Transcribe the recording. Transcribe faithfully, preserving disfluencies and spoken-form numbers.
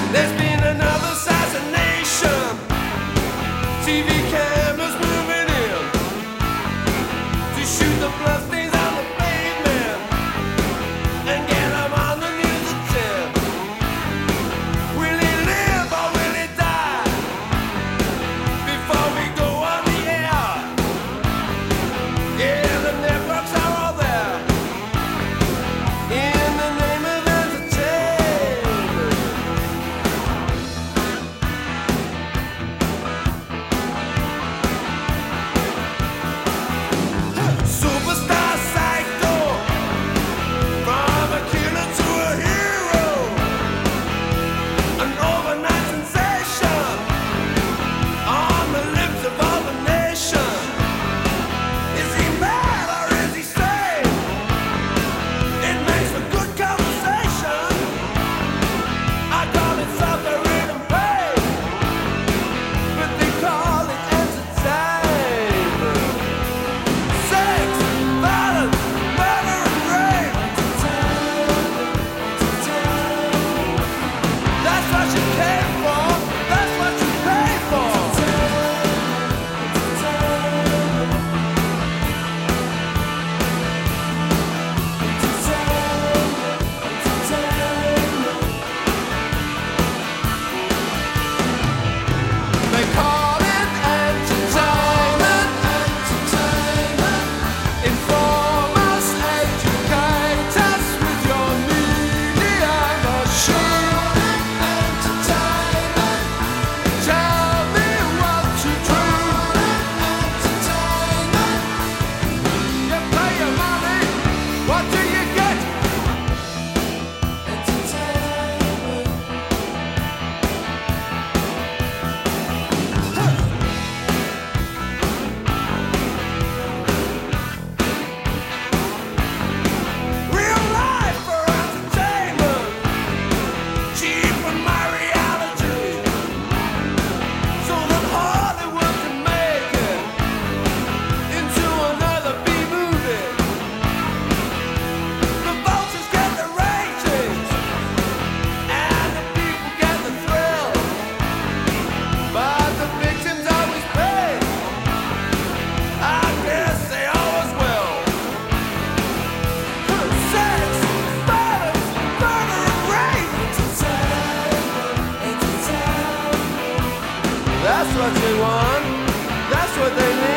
There's been another assassination. T V cameras moving in to shoot the bloodstains on the pavement and get them on the news at ten. Will he live or will he die before we go on the air? Yeah, the networks are all there in the name of entertainment. Superstar psycho, from a killer to a hero, an overnight sensation on the lips of all the nation. Is he mad or is he sane? It makes for good conversation. I call it suffering and pain, but they call it entertainment. Sex, violence, murder and rape. That's what you came for. That's what you pay for. They call it entertainment. Inform us, educate us with your media machine. Entertainment. Tell me what to do. Entertainment. You pay your money. What do you get? Entertainment. Real life for entertainment. Cheapen my reality so that Hollywood can make it into another B-movie. The vultures get the ratings and the people get the thrill, but the victims always pay. I guess they always will. Sex, violence, murder and rape. That's what they want. That's what they need.